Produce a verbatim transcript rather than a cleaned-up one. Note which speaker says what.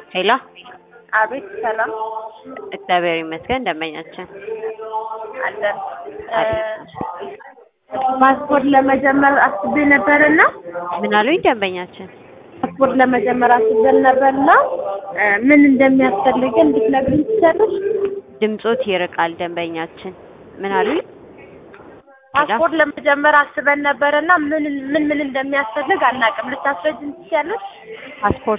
Speaker 1: ሄሎ
Speaker 2: አቤት ሰላም
Speaker 1: እግዚአብሔር ይመስገን ደንበኛችን
Speaker 2: አለን ፓስፖርት ለመጀመር አስቤ ነበርና
Speaker 1: ምን አሉኝ ደንበኛችን
Speaker 2: ፓስፖርት ለመጀመር አስቤ ነበርና ምን እንደሚያስፈልግ እንድትነግሪኝ ትችያለሽ?
Speaker 1: ድምጾት ይርቃል ደንበኛችን ምን አሉኝ
Speaker 2: ፓስፖርት ለመጀመር አስበን ነበርና ምን ምን ምን እንደሚያስፈልግ አናውቅም ልታስረጂኝ ትችያለሽ?
Speaker 1: ፓስፖርት